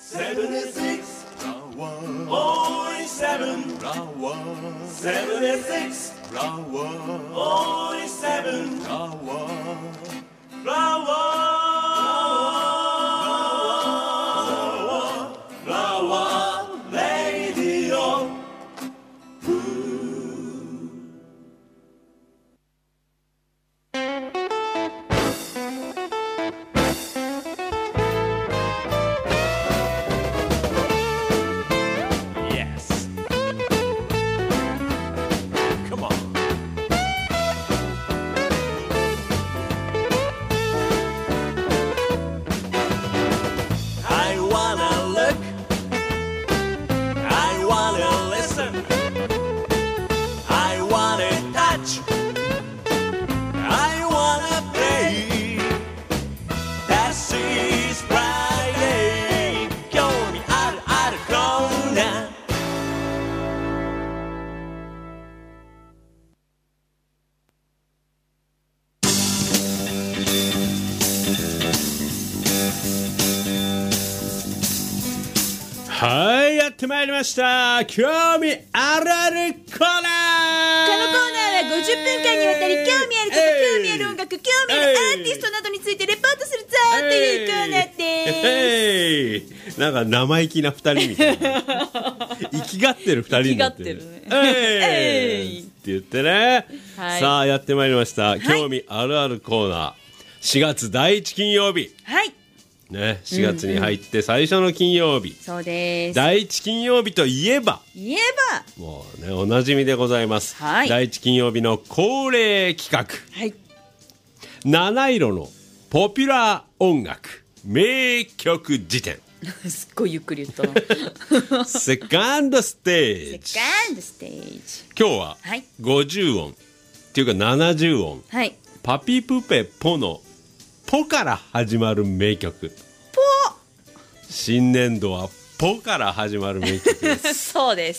76 only 7 76 only 7 はい、やってまいりました。興味あるあるコーナー。このコーナーは50分間にわたり興味あること、興味ある音楽、興味あるアーティストなどについてレポートするぞというコーナーです。 なんか生意気な2人みたいな生きがってる2人になってる。って言ってね、はい、さあやってまいりました、はい、興味あるあるコーナー。4月第1金曜日、はいね、4月に入って最初の金曜日、 そうです。 第1金曜日といえばもうねおなじみでございます、はい、第1金曜日の恒例企画、はい、七色のポピュラー音楽名曲辞典すっごいゆっくり言ったなセカンドステージ。今日は50音、っていうか70音、はい、パピプペポのポから始まる名曲。 ポ。 新年度はポから始まる名曲ですそうです、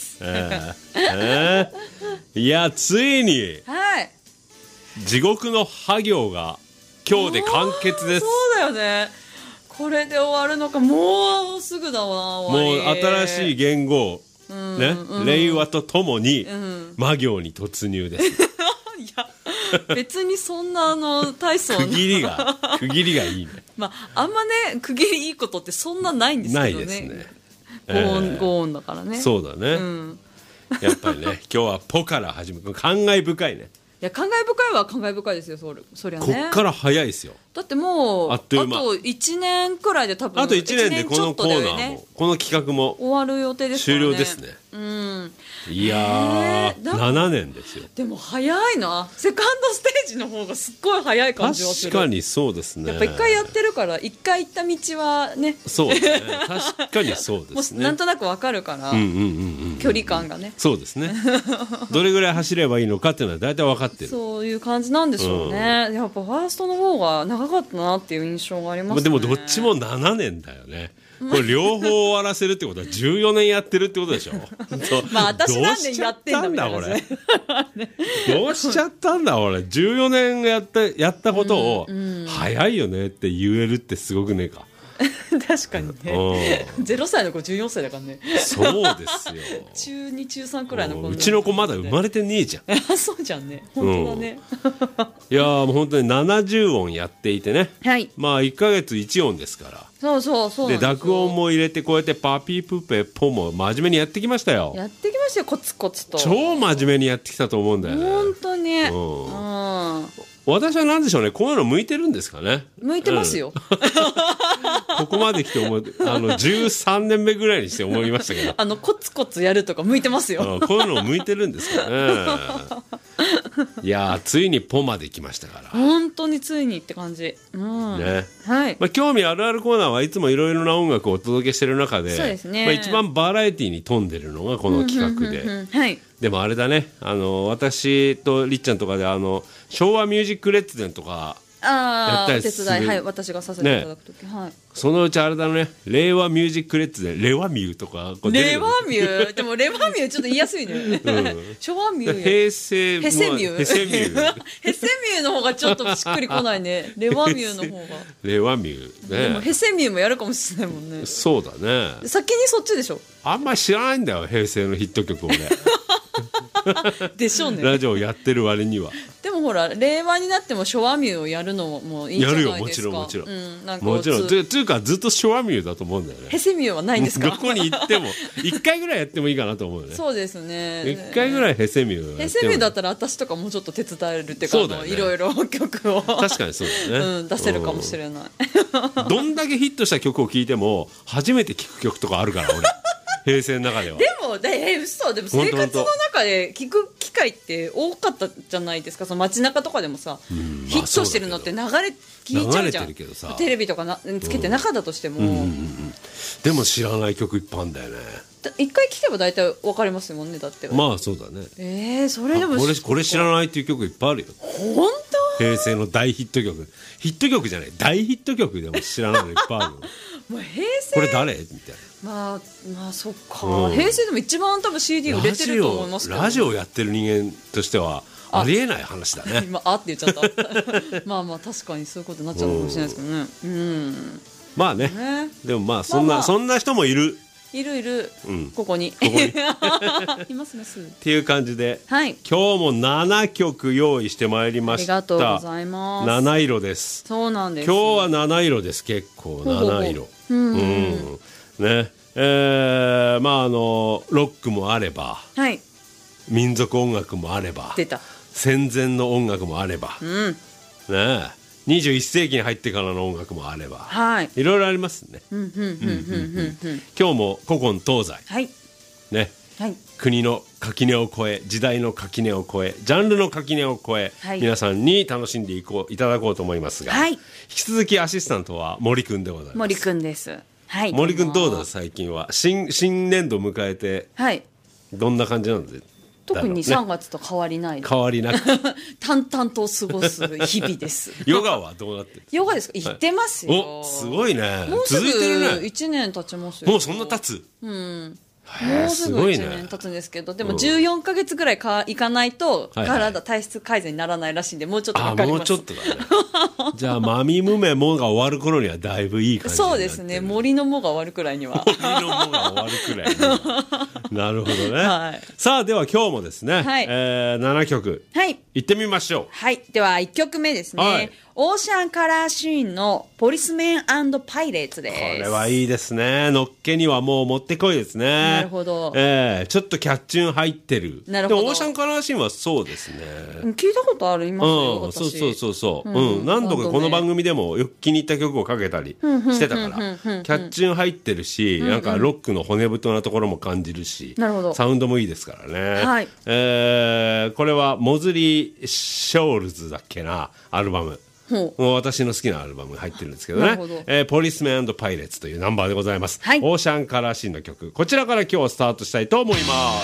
いやついに、はい、地獄の破行が今日で完結です。 そうだよね。これで終わるのか。もうすぐだわ。 もう新しい元号、ね、令和とともに魔行に突入ですいや別にそんな大層な区切りがいいねまあ、あんまね区切りいいことってそんなないんですけどね。ないですね。5音だからね。 そうだね、やっぱりね今日はポから始める。感慨深いね。 いや感慨深いは感慨深いですよ。そりゃね。 こっから早いですよ。 だってもうあと1年くらいで多分あと1年でこのコーナーもこの企画も終わる予定ですからね。 終了ですね。いやー7年ですよ。 でも早いな。セカンドステージの方がすっごい早い感じはする。 確かにそうですね。 やっぱ1回やってるから1回行った道はね。 そうですね。確かにそうですね。 もうなんとなくわかるから距離感がね。 そうですね。どれぐらい走ればいいのかっていうのは大体分かってる。 そういう感じなんでしょうね。やっぱファーストの方が長かったなっていう印象がありますね。 でもどっちも7年だよね。これ両方終わらせるってことは14年やってるってことでしょまあ私何年やってんだみたいなね。 どうしちゃったんだ俺。14年やったことを早いよねって言えるってすごくねえか確かにね。0歳の子14歳だからね。 そうですよ中2中3くらいの子、 うちの子まだ生まれてねえじゃんそうじゃんね。本当だね、 いやもう本当に70音やっていてね、はい、まあ1ヶ月1音ですから。 そうで濁音も入れてこうやってパピプペポも真面目にやってきましたよ。 やってきましたよコツコツと。 超真面目にやってきたと思うんだよね。 本当に、 私は何でしょうね。こういうの向いてるんですかね。 向いてますよ、 ここまで来て13年目ぐらいにして思いましたけどコツコツやるとか向いてますよこういうの向いてるんですかねいやついにポまで来ましたから。 本当についにって感じ、ね、 はい。興味あるあるコーナーはいつもいろいろな音楽をお届けしてる中で、そうですね、一番バラエティに富んでるのがこの企画で、はい、でもあれだね、私とりっちゃんとかで昭和ミュージックレッツデンとかやったりする。 お手伝い、はい、私がさせていただくとき、はい、 そのうちあれだね、令和ミュージックレッツデン、レワミューとかレワミューでもレワミューちょっと言いやすいね、昭和ミュー、 平成ミューヘセミュミューの方がちょっとしっくりこないね。レワミューの方が。 レワミューね。 でもヘセミューもやるかもしれないもんね。 そうだね。 先にそっちでしょ。 あんまり知らないんだよ、平成のヒット曲をね。 でしょうね。 ラジオやってる割には。 でもほら令和になっても昭和ミューをやるのもいいんじゃないですか。 やるよ、もちろんもちろん。 なんかもちろん。というかずっと昭和ミューだと思うんだよね。 ヘセミューはないんですか。 どこに行っても1回ぐらいやってもいいかなと思うよね。 そうですね。 1回ぐらいヘセミュー。 ヘセミューだったら私とかもうちょっと手伝えるっていうか、 そうだよね、 いろいろ曲を確かにそうだね、 出せるかもしれない。 どんだけヒットした曲を聴いても初めて聴く曲とかあるから俺。平成の中では。 でも嘘でも生活の中で聞く機会って多かったじゃないですか。その街中とかでもさ、ヒットしてるのって聞いちゃうじゃん。テレビとかつけてなかったとしても、 でも知らない曲いっぱいあるんだよね。 一回聴けば大体分かりますもんね。だってまあそうだね。 それでもこれ知らないっていう曲いっぱいあるよ。 本当？ 平成の大ヒット曲、ヒット曲じゃない大ヒット曲でも知らないのいっぱいあるよ。 もう平成これ誰みたいな。 まあそっか、平成でも一番多分 CD 売れてると思いますけど、 ラジオやってる人間としてはありえない話だね。 今って言っちゃったまあ確かにそういうことになっちゃうかもしれないですけどね。 まあね、でもまあそんな人もいる、ここにいますね。 っていう感じで、 はい、 今日も7曲用意してまいりました。 ありがとうございます。 七色です。 そうなんです。 今日は七色です。結構七色。ね、まあロックもあれば、 はい、 民族音楽もあれば、 出た戦前の音楽もあれば、ね、21世紀に入ってからの音楽もあれば、 はい、 いろいろありますね。今日も古今東西、 はい、 ね、 はい、 国の垣根を越え、時代の垣根を越え、ジャンルの垣根を越え、はい、皆さんに楽しんでいただこうと思いますが、はい、引き続きアシスタントは森くんでございます。 森くんです。はい、 森くんどうだ最近は新年度迎えて、はい、どんな感じなんで、 特に3月と変わりない、 変わりなく淡々と過ごす日々です。 ヨガはどうなってる？ ヨガですか？行ってますよ。 お、すごいね。 もうすぐ続いてるね。 1年経ちますよ。 もうそんな経つ？ もうすぐ1年経つんですけど、でも14ヶ月ぐらい行かないと体質改善にならないらしいんで、もうちょっとかかります。 もうちょっとだね。じゃあマミムメモが終わる頃にはだいぶいい感じになってる。 そうですね。森のもが終わるくらいには。 森のもが終わるくらいには。なるほどね。はい、さあでは今日もですね、はい、7曲、はい、いってみましょう。 はい。では1曲目ですね。はい、オーシャンカラーシーンのポリスメン&パイレーツです。 これはいいですね。のっけにはもうもってこいですね。 なるほど。 ちょっとキャッチューン入ってる。 なるほど。 でもオーシャンカラーシーンはそうですね。 聞いたことありますよ、私。 そう。何度かこの番組でもよく気に入った曲をかけたりしてたから、キャッチューン入ってるし、なんかロックの骨太なところも感じるし、 なるほど。 サウンドもいいですからね。 はい。 これはモズリー・ショールズだっけな、アルバム。私の好きなアルバムが入ってるんですけどね、ポリスメン&パイレーツというナンバーでございます、はい、オーシャンカラーシーンの曲、こちらから今日スタートしたいと思います。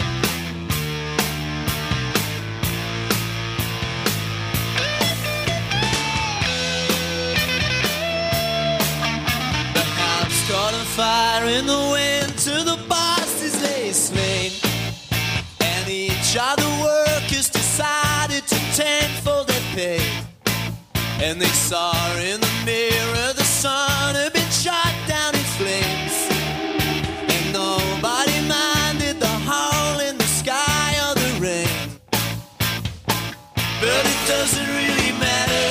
Fire in the wind to the bosses lay slain, and each of the workers decided to tend for their pay. And they saw in the mirror the sun had been shot down in flames, and nobody minded the hole in the sky or the rain. But it doesn't really matter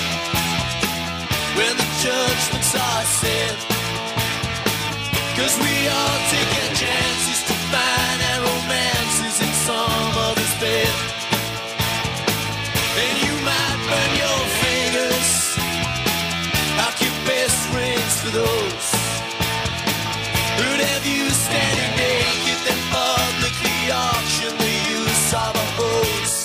when the judgments are said, 'cause we all take our chances to find our romances in some other's bed. And you might burn your fingers, like your best rings for those who'd have you standing naked, then publicly auction the use of a hose.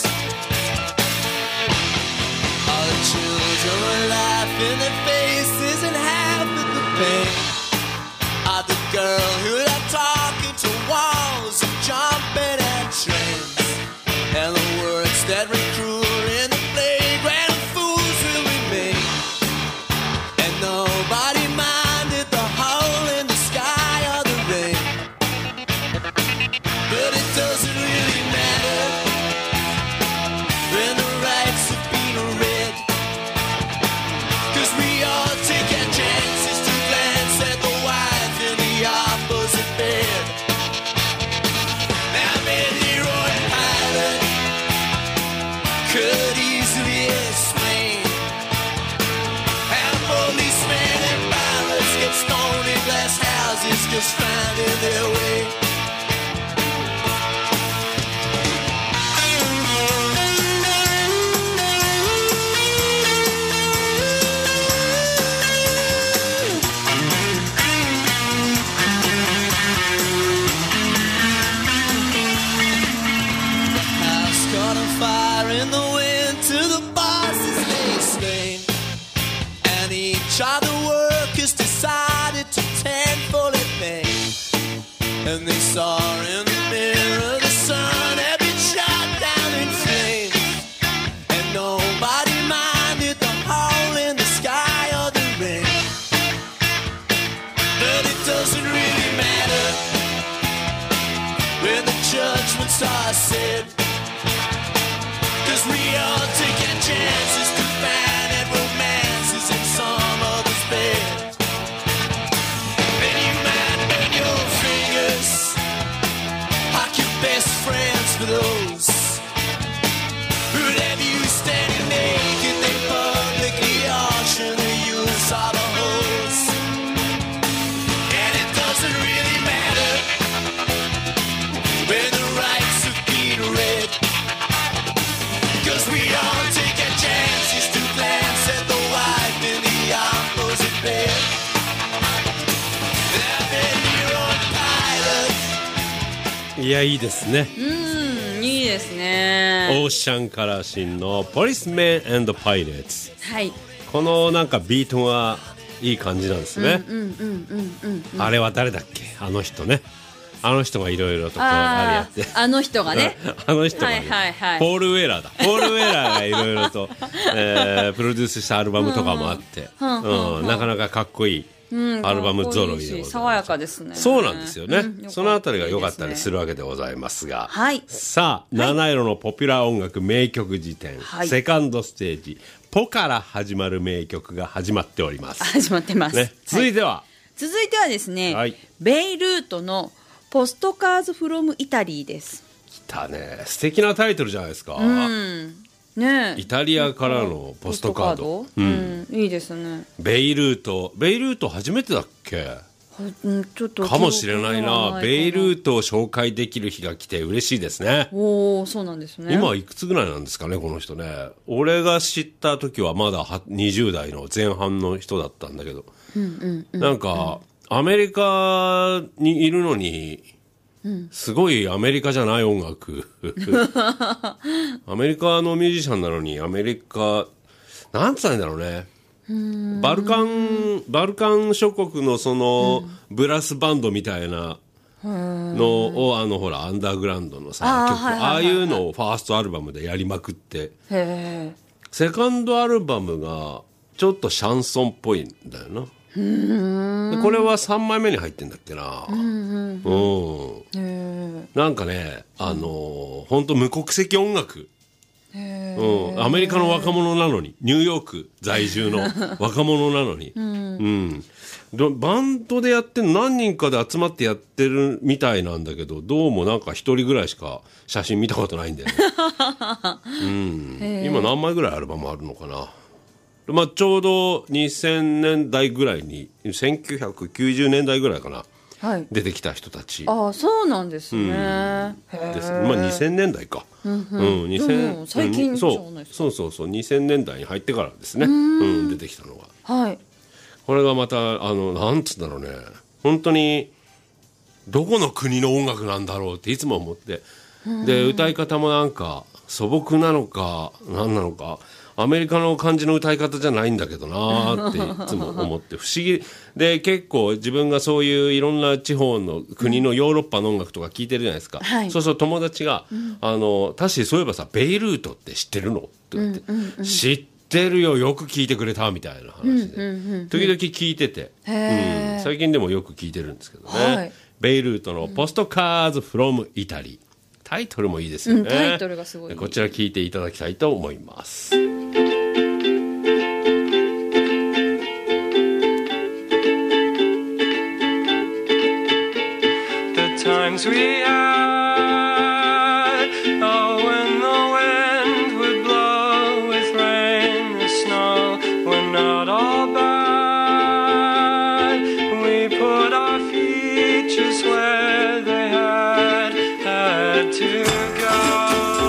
All the children are laughing, their faces and half of the pain. The girl who I'm talking to houses just finding their way. House caught on fire in the wind to the bosses lay slain, and each of the workers decided to tenfold pay. And they saw in the mirror the sun had been shot down in flames, and nobody minded the hole in the sky or the rain. But it doesn't really matter when the judgments are said, 'cause we all take our chances to find that romances in some other's bed. And you might burn your fingers, hawk your best friends for those who'd have you standing naked. They publicly auction the use of a hose. And it doesn't really matter when the rights have been read, 'cause we all take our chances to glance at the wife in the opposite bed. I've been your own pilot. いや、いいですね。 いいですね。 オーシャンカラーシンのポリスメン&パイレーツ。 はい。 このなんかビートがいい感じなんですね。あれは誰だっけ、あの人ね。あの人がいろいろとこうあれやって、 あの人がねあの人が、ね、 はいはいはい、 ポール・ウェラーだ。ポール・ウェラーがいろいろと、プロデュースしたアルバムとかもあって、なかなかかっこいいアルバム揃いでございます。 爽やかですね。 そうなんですよね、そのあたりが良かったりするわけでございますが、 はい、 さあ、七色のポピュラー音楽名曲辞典、はい、セカンドステージポから始まる名曲が始まっております。 始まってます、 ね、続いては、 はい、続いてはですね、 はい、 ベイルートのポストカーズフロムイタリーです。 来たね、素敵なタイトルじゃないですか。 ね、 イタリアからのポストカード、 いいですね。 ベイルート初めてだっけ、 ちょっとかもしれないな。ベイルートを紹介できる日が来て嬉しいですね。 おー、そうなんですね。 今いくつぐらいなんですかね、この人ね。俺が知った時はまだ20代の前半の人だったんだけど、なんかアメリカにいるのに、すごいアメリカじゃない音楽アメリカのミュージシャンなのに、アメリカなんつったらいいんだろうね、バルカン諸国のその、ブラスバンドみたいなのを、ほらアンダーグラウンドのさ曲、ああいうのをファーストアルバムでやりまくって、セカンドアルバムがちょっとシャンソンっぽいんだよな。でこれは3枚目に入ってんだっけな。なんかね、本当無国籍音楽、アメリカの若者なのに、ニューヨーク在住の若者なのに、バンドでやってる、何人かで集まってやってるみたいなんだけど、どうもなんか一人ぐらいしか写真見たことないんだよね。今何枚ぐらいアルバムあるのかな。まあ、ちょうど2000年代ぐらいに、1990年代ぐらいかな、出てきた人たち。 あ、そうなんですね。 です。まあ、2000年代か。2000、 最近じゃないですか。 そう2000年代に入ってからですね、出てきたのが。 はい。 これがまたなんつうんだろうね、本当にどこの国の音楽なんだろうっていつも思って、で歌い方もなんか素朴なのか何なのか、アメリカの感じの歌い方じゃないんだけどなっていつも思って不思議で、結構自分がそういういろんな地方の国のヨーロッパの音楽とか聞いてるじゃないですか、そうそう、友達が「タシそういえばさベイルートって知ってるの?」って言って、知ってるよ、よく聞いてくれたみたいな話で、時々聞いてて、最近でもよく聞いてるんですけどね、ベイルートのポストカーズフロムイタリー、タイトルもいいですよね、 タイトルがすごい。 こちら聞いていただきたいと思います。 The times we had, oh, when the wind would blow with rain and snow, were not all bad. We put our feet places where they had to go.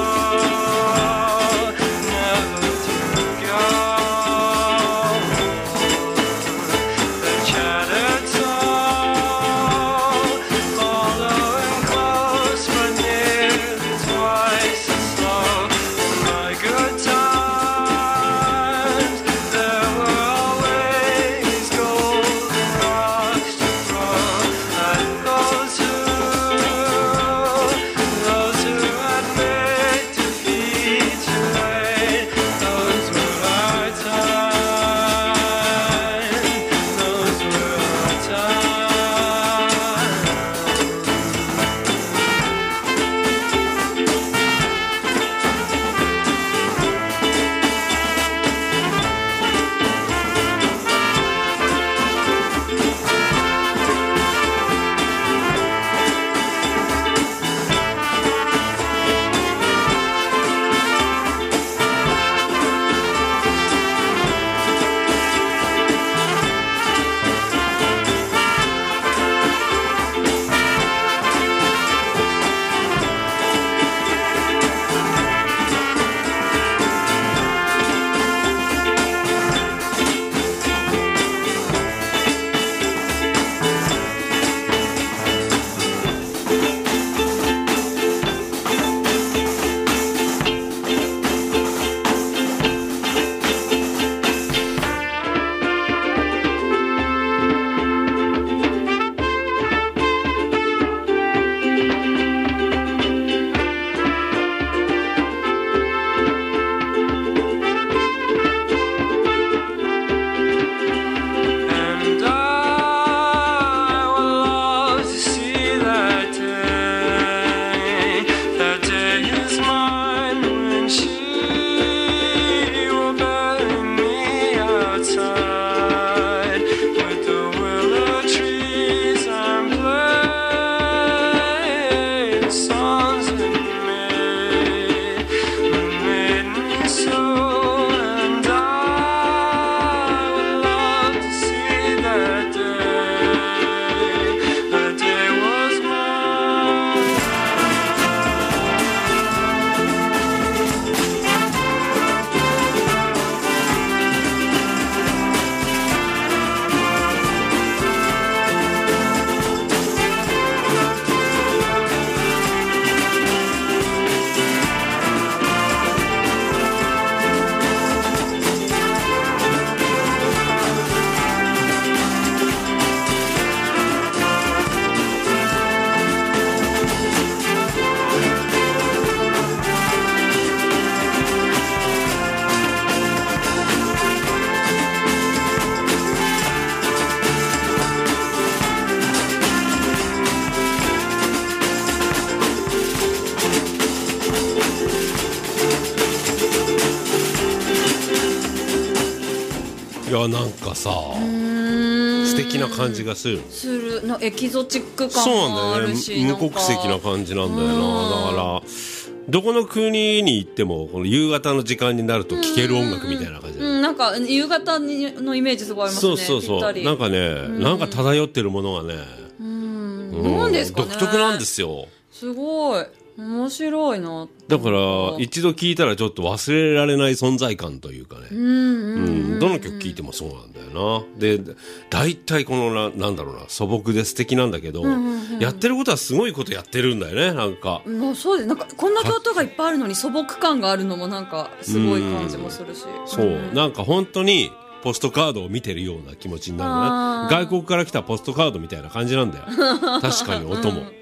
いやなんかさ素敵な感じがするのエキゾチック感もあるし、 そうなんだよね、無国籍な感じなんだよな。だからどこの国に行ってもこの夕方の時間になると聴ける音楽みたいな感じ、 なんか夕方のイメージすごいありますね。 そうなんかね、なんか漂ってるものがね、 なんですかね、 独特なんですよ。 すごい面白いな。 だから一度聴いたらちょっと忘れられない存在感というかね、どの曲聴いてもそうなんだよな。で大体このなんだろうな、素朴で素敵なんだけど、やってることはすごいことやってるんだよね。なんかもうそうです。なんかこんな音がいっぱいあるのに素朴感があるのもなんかすごい感じもするし、 そうなんか本当にポストカードを見てるような気持ちになるね。外国から来たポストカードみたいな感じなんだよ確かに音も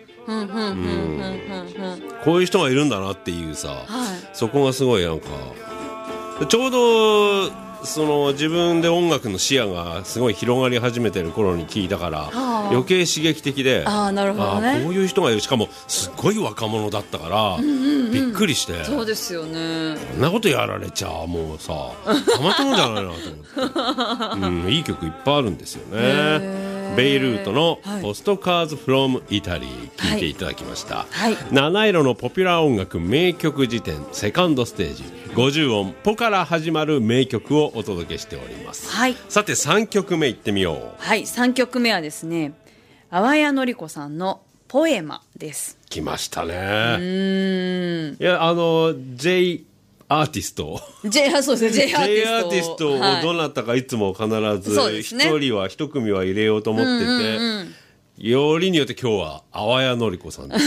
こういう人がいるんだなっていうさ、そこがすごいなんかちょうどその自分で音楽の視野がすごい広がり始めてる頃に聞いたから余計刺激的で、 なるほどね、 こういう人がいる、しかもすっごい若者だったから、びっくりして。 そうですよね。 こんなことやられちゃもうさたまたまじゃないなと思って、いい曲いっぱいあるんですよね。ベイルートのポストカーズフロムイタリー聴いていただきました、七色のポピュラー音楽名曲辞典セカンドステージ50音ポから始まる名曲をお届けしております、さて3曲目いってみよう。 3曲目はですね、 淡谷のり子さんのポエマです。 来ましたね。いやJ アーティストそうですね、J アーティストをどなたかいつも必ず一人は一組は入れようと思ってて、よりによって今日は淡谷のり子さんです。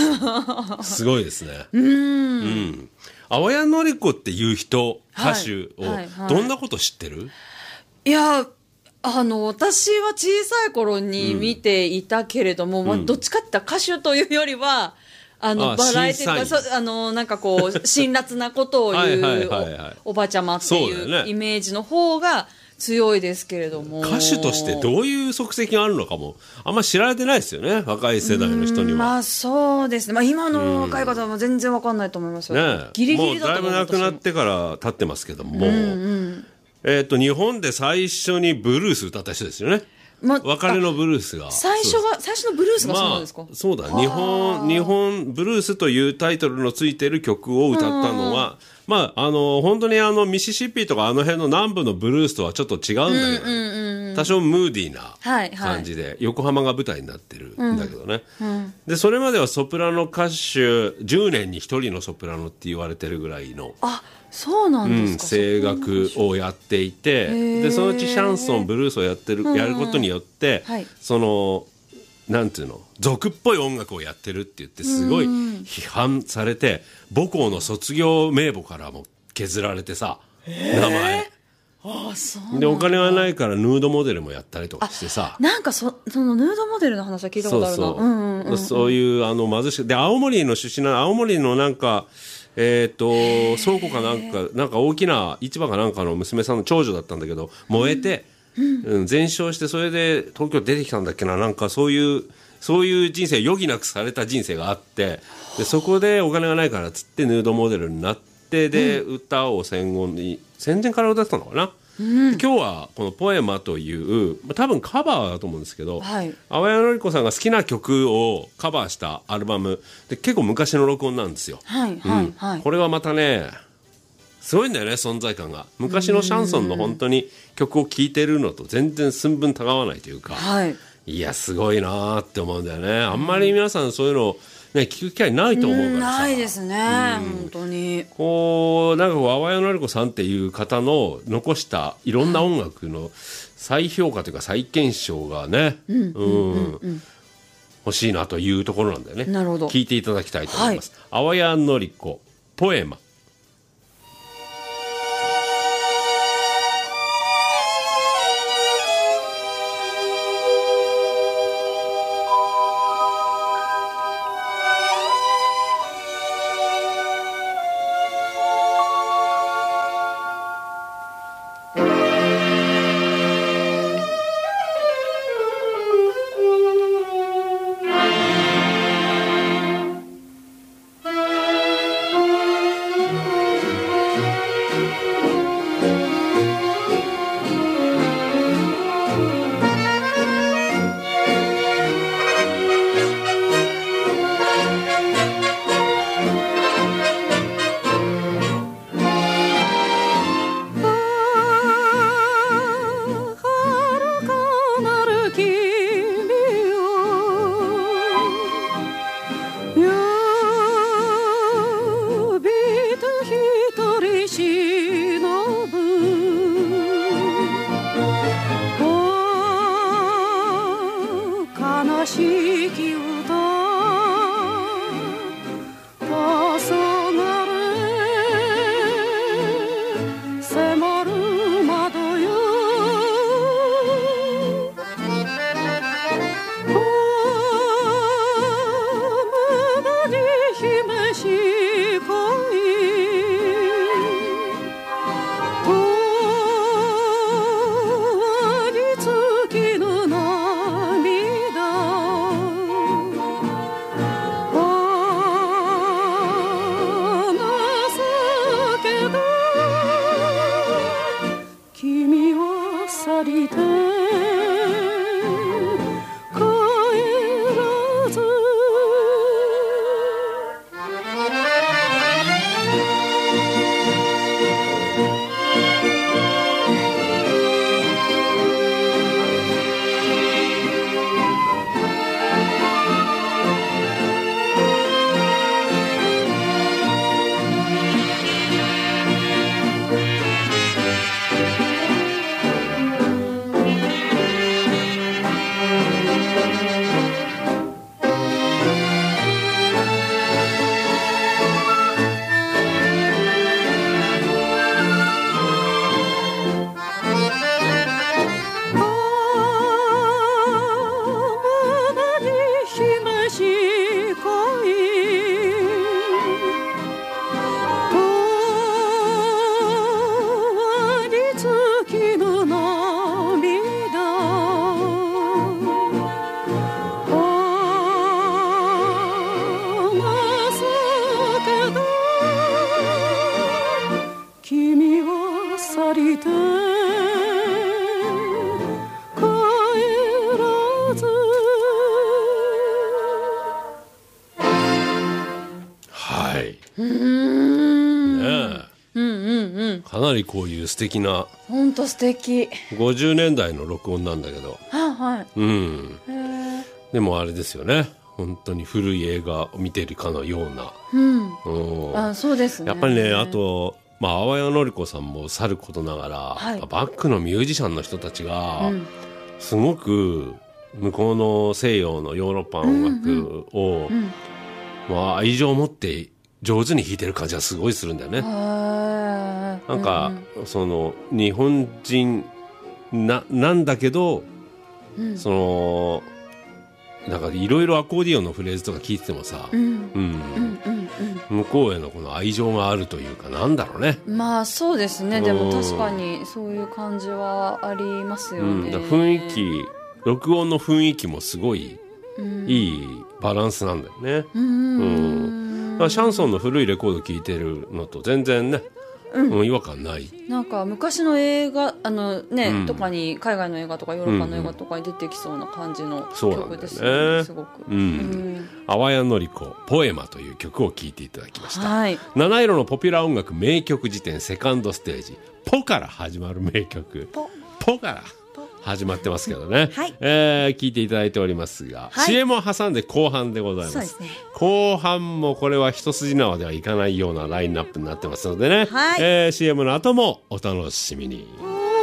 すごいですね。淡谷のり子っていう人、歌手をどんなこと知ってる？ いや、私は小さい頃に見ていたけれども、どっちかって言ったら歌手というよりはバラエティーとかなんかこう辛辣なことを言うおばちゃまっていうイメージの方が強いですけれども、 歌手としてどういう足跡があるのかもあんまり知られてないですよね、若い世代の人には。 まあそうですね、今の若い方は全然わかんないと思いますよ、ギリギリだと思う。 もうだいぶ亡くなってから経ってますけども、日本で最初にブルース歌った人ですよね。別れのブルースが最初のブルースがそうなんですか？ そうだ、日本ブルースというタイトルのついてる曲を歌ったのは、本当にミシシッピとかあの辺の南部のブルースとはちょっと違うんだけど、多少ムーディーな感じで、横浜が舞台になってるんだけどね、でそれまではソプラノ歌手10年に1人のソプラノって言われてるぐらいの、 そうなんですか、 声楽をやっていて、でそのうちシャンソンブルースをやることによって、そのなんていうの、俗っぽい音楽をやってるって言ってすごい批判されて、母校の卒業名簿からも削られてさ、名前そうでお金がないからヌードモデルもやったりとかしてさ、 なんかそのヌードモデルの話は聞いたことあるな。 そういう貧しくで、青森の出身な、青森のなんか倉庫かなんか大きな市場かなんかの娘さんの長女だったんだけど、燃えて、全焼して、それで東京出てきたんだっけな、なんかそういう人生余儀なくされた人生があって、でそこでお金がないからっつってヌードモデルになって、で歌を戦前から歌ってたのかな。今日はこのポエマという多分カバーだと思うんですけど、淡谷のり子さんが好きな曲をカバーしたアルバムで、結構昔の録音なんですよ。これはまたねすごいんだよね、存在感が。昔のシャンソンの本当に曲を聴いてるのと全然寸分たがわないというか、いやすごいなって思うんだよね。あんまり皆さんそういうのね、聞く機会ないと思うからさ。 ないですね、本当に。 こうなんか淡谷のり子さんっていう方の残したいろんな音楽の再評価というか再検証がね、欲しいなというところなんだよね。 なるほど。 聞いていただきたいと思います。淡谷のり子ポエマ。 「 なりこういう素敵な、 本当素敵。 50年代の録音なんだけど、 はい。 うん。でもあれですよね。本当に古い映画を見てるかのような。 そうですね。 やっぱりね、あと、淡谷のり子さんもさることながら、はい、バックのミュージシャンの人たちが、すごく向こうの西洋のヨーロッパ音楽を、愛情を持って上手に弾いてる感じがすごいするんだよね。なんか、その日本人なんだけど、なんかいろいろアコーディオンのフレーズとか聞いててもさ、向こうへのこの愛情があるというか、なんだろうね。 まあそうですね。でも確かにそういう感じはありますよね。 雰囲気、録音の雰囲気もすごいいいバランスなんだよね。だからシャンソンの古いレコード聴いてるのと全然ね、違和感ない。 なんか昔の映画とかに、海外の映画とかヨーロッパの映画とかに出てきそうな感じの曲ですよね。すごく。 淡谷のり子ポエマという曲を聴いていただきました。 はい、 七色のポピュラー音楽名曲辞典セカンドステージ、ポから始まる名曲、ポから始まってますけどね、 はい、 聞いていただいておりますが、はい、CM を挟んで後半でございます。そうですね、後半もこれは一筋縄ではいかないようなラインナップになってますのでね、はい、CM の後もお楽しみに。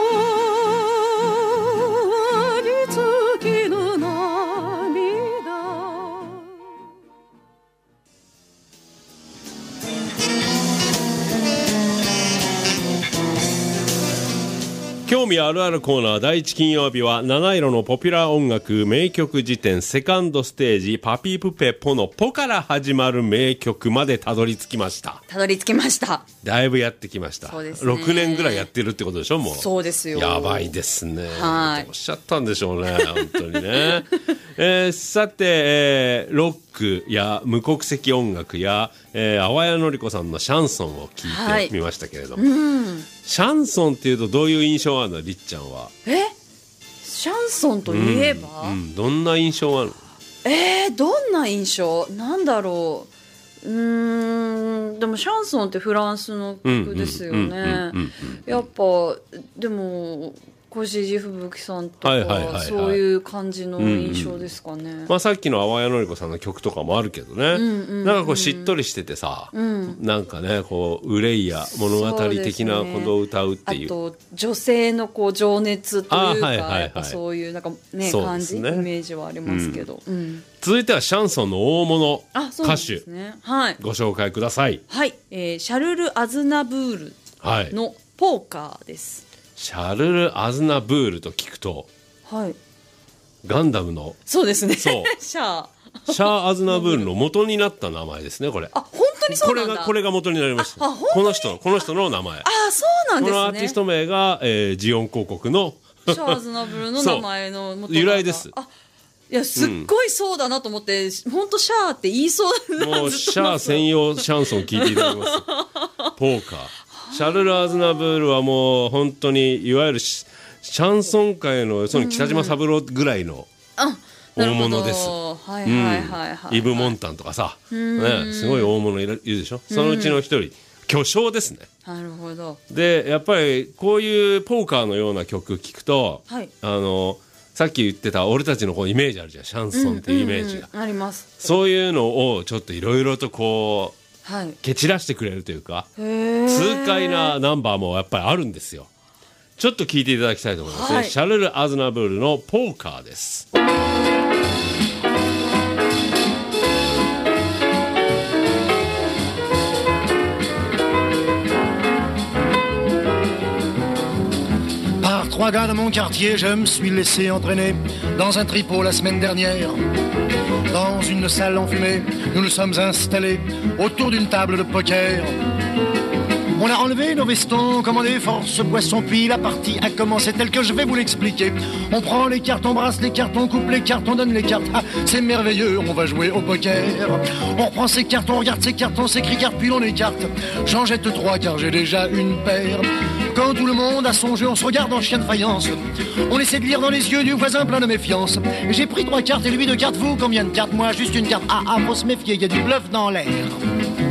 興味あるあるコーナー第1金曜日は七色のポピュラー音楽名曲辞典セカンドステージパピプペポのポから始まる名曲までたどり着きました。だいぶやってきました。そうですね、6年ぐらいやってるってことでしょ。もうそうですよ。 やばいですね。 はい、 どうしちゃったんでしょうね本当にねさて、ロックや無国籍音楽や、淡谷のり子さんのシャンソンを聞いてみましたけれども、シャンソンっていうとどういう印象あるの、りっちゃんは。 シャンソンといえば、 どんな印象あるの？ どんな印象なんだろう。でもシャンソンってフランスの曲ですよね。やっぱでも越路吹雪さんとかそういう感じの印象ですかね。 さっきの淡谷のり子さんの曲とかもあるけどね、なんかこうしっとりしててさ、なんかねこう憂いや物語的なことを歌うっていう、 あと女性のこう情熱というか、やっぱそういうなんかね感じ、イメージはありますけど、 続いてはシャンソンの大物歌手、ご紹介ください。 はい、シャルル・アズナブールのポーカーです。 シャルル・アズナブールと聞くと、ガンダムの、 そうですね、 そうシャー・アズナブールの元になった名前ですね、これ。 本当にそうなんだ。 これが元になりました。この人の名前。 そうなんですね。 このアーティスト名が、ジオン広告のシャー・アズナブールの名前の元由来です。 いやすっごいそうだなと思って、本当シャーって言いそうな。 もうシャー専用シャンソン聞いていただきますポーカー。シャルル・アズナブールはもう本当にいわゆるシャンソン界のその北島三郎ぐらいの大物です。イブ・モンタンとかさ、すごい大物いるでしょ。そのうちの一人、巨匠ですね。 なるほど。 でやっぱりこういうポーカーのような曲聞くと、さっき言ってた俺たちのこうイメージあるじゃん、シャンソンっていうイメージが、 あります。 そういうのをちょっといろいろとこう蹴散らしてくれるというか、痛快なナンバーもやっぱりあるんですよ。ちょっと聞いていただきたいと思いますね。シャルル・アズナブールのポーカーです。 Trois gars de mon quartier, je me suis laissé entraîner dans un tripot la semaine dernière. Dans une salle enfumée, nous nous sommes installés autour d'une table de poker. On a enlevé nos vestons, commandé force poisson, puis la partie a commencé telle que je vais vous l'expliquer. On prend les cartes, on brasse les cartes, on coupe les cartes, on donne les cartes. Ah, c'est merveilleux, on va jouer au poker. On reprend ses cartes, on regarde ses cartes, on s'écrit cartes, puis on écarte. J'en jette 3 car j'ai déjà une paire. Quand tout le monde a son jeu, on se regarde en chien de faïence. On essaie de lire dans les yeux du voisin plein de méfiance. J'ai pris 3 cartes et lui 2 cartes. Vous, combien de cartes? Moi, juste une carte. Ah, faut se méfier, y a du bluff dans l'air.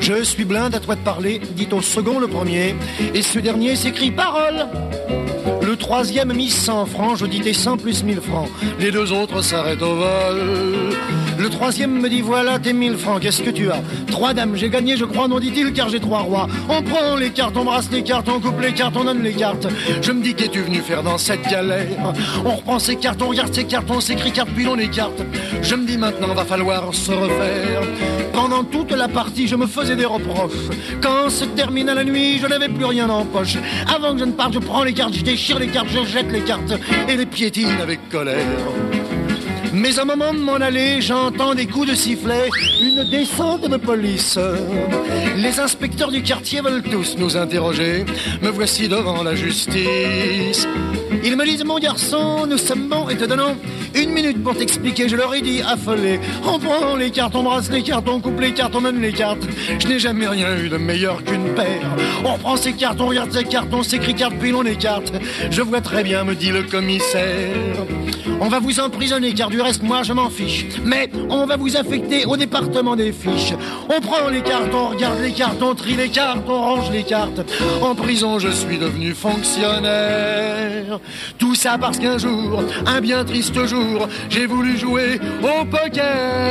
Je suis blinde, à toi de parler, dit au second le premier, et ce dernier s'écrie parole. Le troisième mise 100 francs, je dis tes 100 plus 1000 francs. Les deux autres s'arrêtent au vol. Le troisième me dit voilà tes 1000 francs, qu'est-ce que tu as? 3 dames, j'ai gagné je crois, non dit-il, car j'ai 3 rois. On prend les cartes, on brasse les cartes, on coupe les cartes, on donne les cartes. Je me dis qu'es-tu venu faire dans cette galère? On reprend ces cartes, on regarde ces cartes, on s'écrit cartes, puis on écarte. Je me dis maintenant va falloir se refaire. Pendant toute la partie je me faisais des reproches. Quand se termina la nuit je n'avais plus rien en poche. Avant que je ne parte je prends les cartes, je déchire les cartes, je jette les cartes et les piétine avec colère. Mais au moment de m'en aller, j'entends des coups de sifflet, une descente de police. Les inspecteurs du quartier veulent tous nous interroger. Me voici devant la justice. Ils me disent mon garçon, nous sommes bons et te donnons 1 minute pour t'expliquer. Je leur ai dit affolé. On prend les cartes, on brasse les cartes, on coupe les cartes, on donne les cartes. Je n'ai jamais rien eu de meilleur qu'une paire. On prend ces cartes, on regarde ces cartes, on s'écrit cartes, puis on écarte. Je vois très bien, me dit le commissaire. On va vous emprisonner car du reste moi je m'en fiche. Mais on va vous affecter au département des fiches. On prend les cartes, on regarde les cartes, on trie les cartes, on range les cartes. En prison je suis devenu fonctionnaire. Tout ça parce qu'un jour, un bien triste jour, j'ai voulu jouer au poker.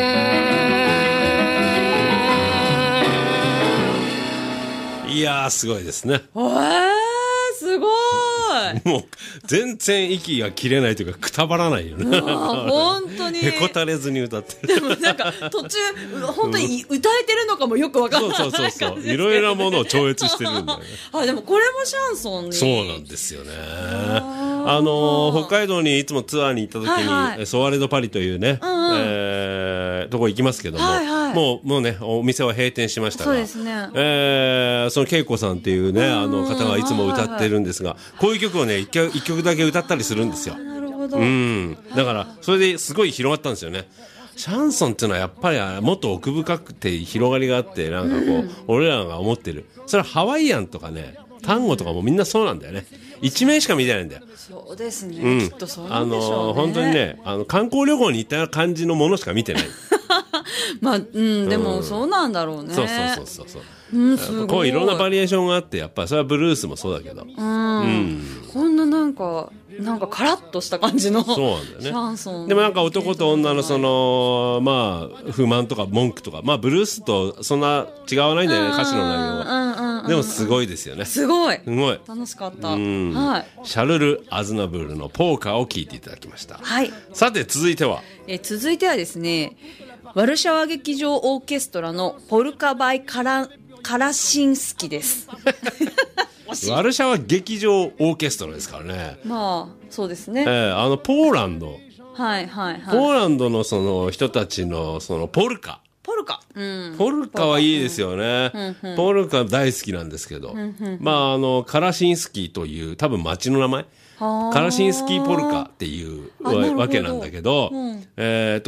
いやーすごいですね。 すごい。 もう全然息が切れないというかくたばらないよね。 本当に。 へこたれずに歌ってる。 でもなんか途中本当に歌えてるのかもよくわからない。 そういろいろなものを超越してるんだよね。 あでもこれもシャンソンに。 そうなんですよね。北海道にいつもツアーに行った時に、ソワレドパリというね、とこ行きますけども、もうねお店は閉店しましたが、そうですね。その恵子さんっていうね方がいつも歌ってるんですが、こういう曲をね一曲だけ歌ったりするんですよ。 なるほど。 だからそれですごい広がったんですよね。シャンソンっていうのはやっぱりもっと奥深くて広がりがあって、なんかこう、俺らが思ってるそれはハワイアンとかね単語とかもみんなそうなんだよね。一面しか見てないんだよ。 そうですね、きっとそうなんでしょうね。 本当にね観光旅行に行った感じのものしか見てない。 まあでもそうなんだろうね。 そうこういろんなバリエーションがあって、やっぱりそれはブルースもそうだけど、こんななんかカラッとした感じのそうなんだよね。 シャンソンでもなんか男と女のそのまあ不満とか文句とか、まあブルースとそんな違わないんだよね、歌詞の内容は。でもすごいですよね。 すごい楽しかった。 シャルル・アズナブールのポーカーを聴いていただきました。 はい。 さて続いてはですね、ワルシャワ劇場オーケストラのポルカバイカラシンスキですワルシャワ劇場オーケストラですからね。 まあそうですね。 ポーランド、ポーランドのその人たちのそのポルカ、ポルカはいいですよね。ポルカ大好きなんですけど、まあカラシンスキーという多分町の名前、カラシンスキーポルカっていうわけなんだけど、これ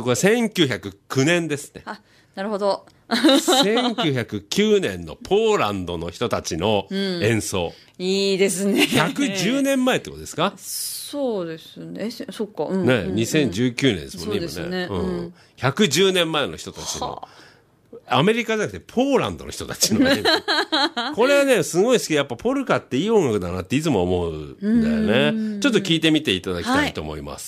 1909年ですね。 なるほど。 1909年のポーランドの人たちの演奏、 いいですね。 110年前ってことですか？ そうですね。そっか。 2019年ですもんね、今ね。110年前の人たちの、アメリカじゃなくてポーランドの人たちのねこれはねすごい好き。やっぱポルカっていい音楽だなっていつも思うんだよね。ちょっと聞いてみていただきたいと思います。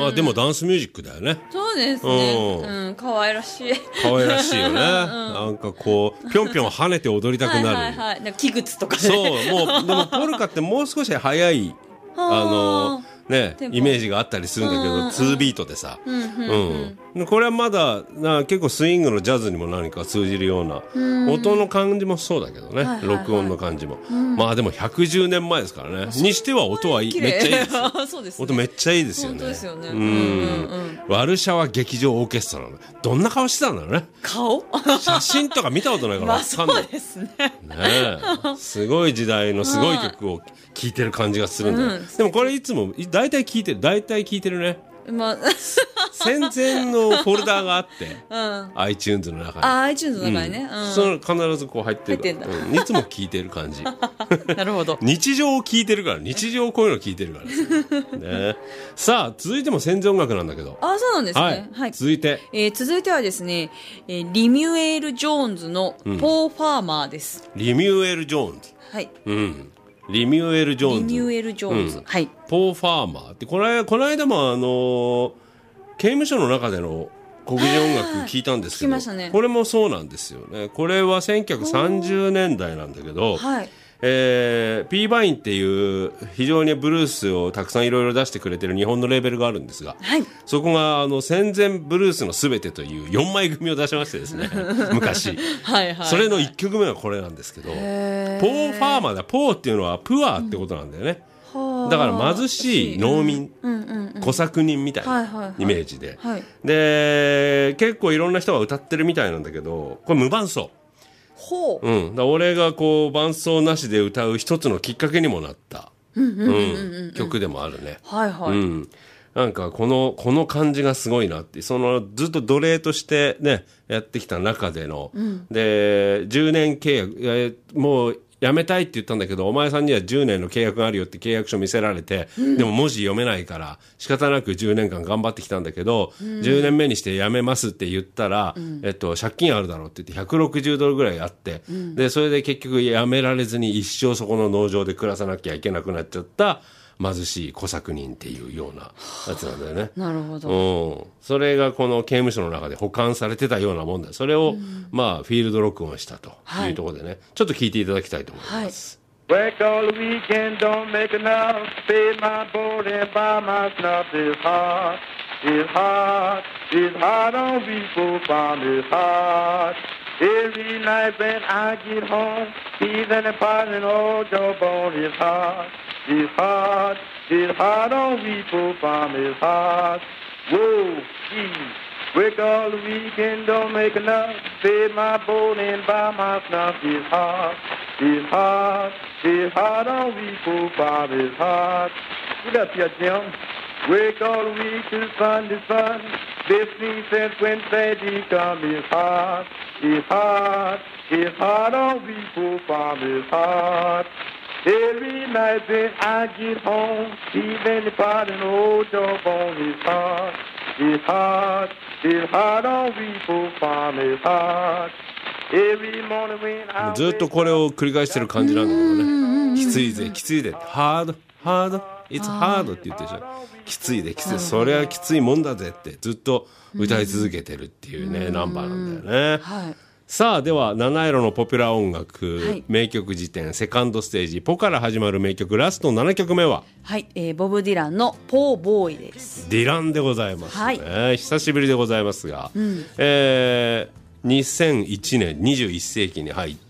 まあでもダンスミュージックだよね。 そうですね。可愛らしい。 可愛らしいよね。なんかこうぴょんぴょん跳ねて踊りたくなる。 はいはいはい。なんか器具とかね。 そうもうでもポルカってもう少し速いね、イメージがあったりするんだけど、2ビートでさ、これはまだ結構スイングのジャズにも何か通じるような、音の感じもそうだけどね、録音の感じも、まあでも110年前ですからね、にしては音はいい、めっちゃいいですよそうですね、 音めっちゃいいですよね。 本当ですよね。 ワルシャワ劇場オーケストラのどんな顔してたんだろうね。 顔写真とか見たことないから分かんない。 そうですね。 すごい時代のすごい曲を聴いてる感じがするんだよ。でもこれいつも大体聴いてるね。まあ、戦前のフォルダーがあって、iTunes の中に。 iTunes の中にね。 その必ずこう入ってるから、いつも聴いてる感じ。 なるほど。 日常を聴いてるから、日常こういうの聴いてるからね。さあ、続いても戦前音楽なんだけど。 そうなんですね。 はい。続いて。 続いてはですね、リミュエル・ジョーンズのポー・ファーマーです。 リミュエル・ジョーンズ。 はい。 リミュエル・ジョーンズ。 リミュエル・ジョーンズ。はい。 ポー・ファーマーってこの間も刑務所の中での黒人音楽聞いたんですけど、ね、これもそうなんですよね。これは1930年代なんだけど、ピーバインっていう非常にブルースをたくさんいろいろ出してくれてる日本のレーベルがあるんですが、そこが戦前ブルースのすべてという4枚組を出しましてですね昔それの1曲目がこれなんですけど、ポー・ファーマーだ。ポーっていうのはプアってことなんだよね。だから貧しい農民、小作人みたいなイメージで、で結構いろんな人が歌ってるみたいなんだけど、これ無伴奏。だ俺がこう伴奏なしで歌う一つのきっかけにもなった曲でもあるね。なんかこの感じがすごいなって、ずっと奴隷としてねやってきた中での、で10年契約、もう辞めたいって言ったんだけど、お前さんには10年の契約があるよって契約書見せられて、でも文字読めないから仕方なく10年間頑張ってきたんだけど、10年目にして辞めますって言ったら、借金あるだろうって言って160ドルぐらいあって、でそれで結局辞められずに一生そこの農場で暮らさなきゃいけなくなっちゃった貧しい小作人っていうようなやつなんだよね。 なるほど。 それがこの刑務所の中で保管されてたようなもんだよ。それを、まあフィールド録音したというところでね、ちょっと聞いていただきたいと思います。 Work all the weekend, don't make enough. Pay my board and buy my snuff. It's hard, it's hard, it's hard on people farm. It's hard. Every night when I get home, he's in the pot and old jawbone. It's hard. It's hard, it's hard on people farm, it's hard. Whoa, geez. Work all the weekend, don't make enough. Pay my boat and buy my snuff. It's hard, it's hard, it's hard on people farm, it's hard. Get up here, Jim. Work all the week till Sunday fun. This means since when Saturday come, it's hard, it's hard, it's hard on people farm, it's hard. Every night when I get home, even if I don't hold your bone, it's hard, it's hard, it's hard on people farm, it's hard. Every morning when I ずっとこれを繰り返してる感じなんだけどね。きついぜ、きついぜ、ハード、ハード、it's hard って言ってるでしょ。きついぜ、きつい、それはきついもんだぜってずっと歌い続けてるっていうね、ナンバーなんだよね。さあでは七色のポピュラー音楽、名曲辞典セカンドステージポから始まる名曲ラスト7曲目はボブ・ディランのポーボーイです。 ディランでございますね、久しぶりでございますが、2001年21世紀に入って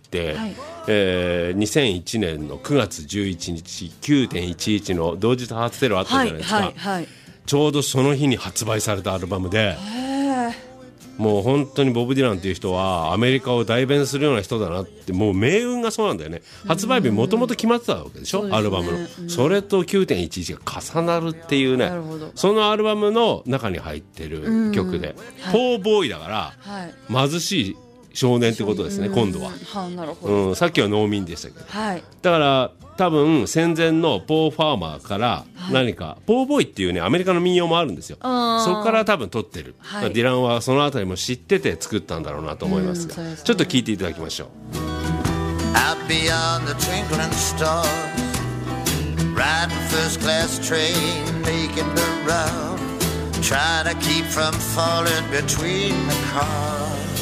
、2001年の9月11日 9.11 の同時多発テロあったじゃないですか、ちょうどその日に発売されたアルバムで、もう本当にボブ・ディランっていう人はアメリカを代弁するような人だなって、もう命運がそうなんだよね。発売日もともと決まってたわけでしょ、アルバムの、それと 9.11 が重なるっていうね、そのアルバムの中に入ってる曲で、ポーボーイだから、貧しい少年ってことですね、今度は。さっきは農民でしたけど、だから多分戦前のポーファーマーから何か、ポーボーイっていうねアメリカの民謡もあるんですよ。そこから多分取ってる、ディランはそのあたりも知ってて作ったんだろうなと思いますが、ちょっと聞いていただきましょう。 Out beyond the twinkling stars, riding first class train, making the round, trying to keep from falling between the cars.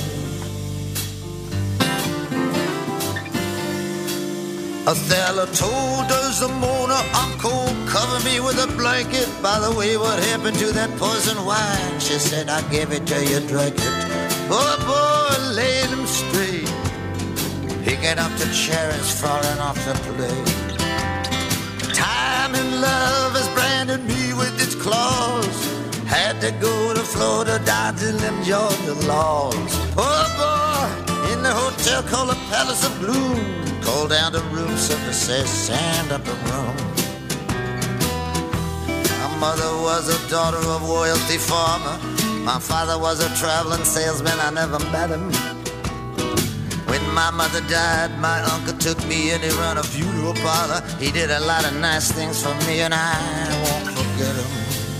Othello told Desdemona, Uncle, cover me with a blanket. By the way, what happened to that poison wine? She said, I gave it to you, drank it. Oh boy, laid him straight, picking up the cherries falling off the plate. Time and love has branded me with its claws. Had to go to Florida, dodging them Georgia laws. Oh boy, in the hotel called the Palace of Gloom, called down the room service, says stand up and room. My mother was a daughter of royalty farmer. My father was a traveling salesman, I never met him. When my mother died, my uncle took me and he ran a funeral parlor. He did a lot of nice things for me and I won't forget him.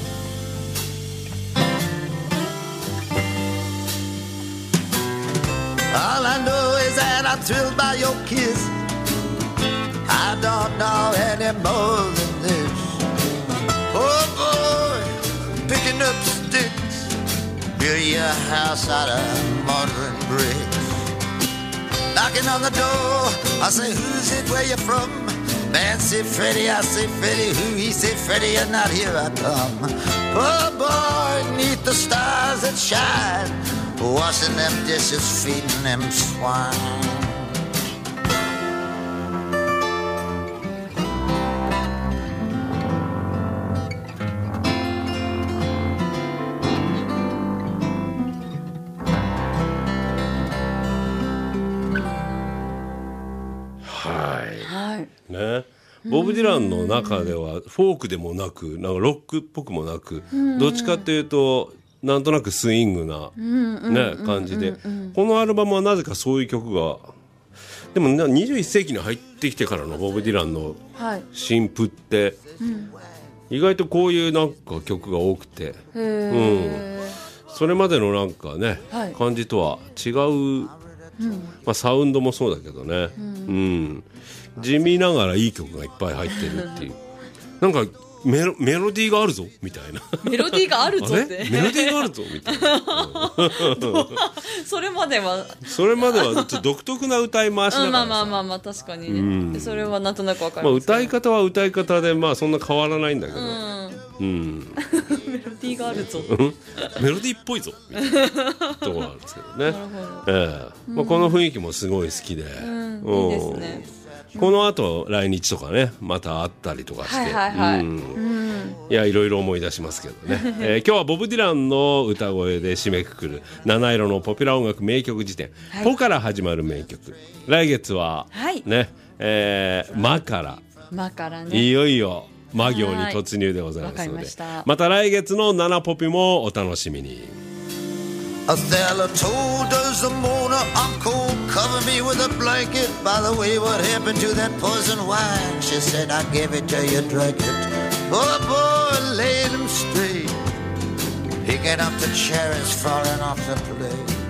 All I know is that I'm thrilled by your kiss. I don't know any more than this. Oh boy, picking up sticks, build your house out of modern bricks. Knocking on the door, I say, who's it, where you from? Man say Freddie, I say Freddie, who? He say Freddie, you're not here, I come. Oh boy, neath the stars that shine, washing them dishes, feeding them swine. ね、ボブ・ディランの中ではフォークでもなくなんかロックっぽくもなく、どっちかっていうとなんとなくスイングな、ね、感じで、このアルバムはなぜかそういう曲がでも21世紀に入ってきてからのボブ・ディランの新譜って、意外とこういうなんか曲が多くて、それまでのなんかね、感じとは違う、まあ、サウンドもそうだけどね、地味ながらいい曲がいっぱい入ってるっていうなんかメロディーがあるぞみたいなメロディーがあるぞってメロディーがあるぞみたいなそれまではちょっと独特な歌い回しだからさ、 まあ確かにね、それはなんとなく分かります、 歌い方は歌い方でまあそんな変わらないんだけど、メロディーがあるぞメロディーっぽいぞみたいなところあるんですけどねまあ、この雰囲気もすごい好きで、いいですね。 この後来日とかねまた会ったりとかして、いやいろいろ思い出しますけどね、今日はボブ・ディランの歌声で締めくくる七色のポピュラー音楽名曲辞典、ポから始まる名曲、来月はね、マからね、いよいよマ行に突入でございますので、また来月の7ポピもお楽しみに。 Othello told Desdemona, Uncle, cover me with a blanket. By the way, what happened to that poison wine? She said, I gave it to you, drank it. Oh boy, laid him straight, picking up the cherries falling off the plate.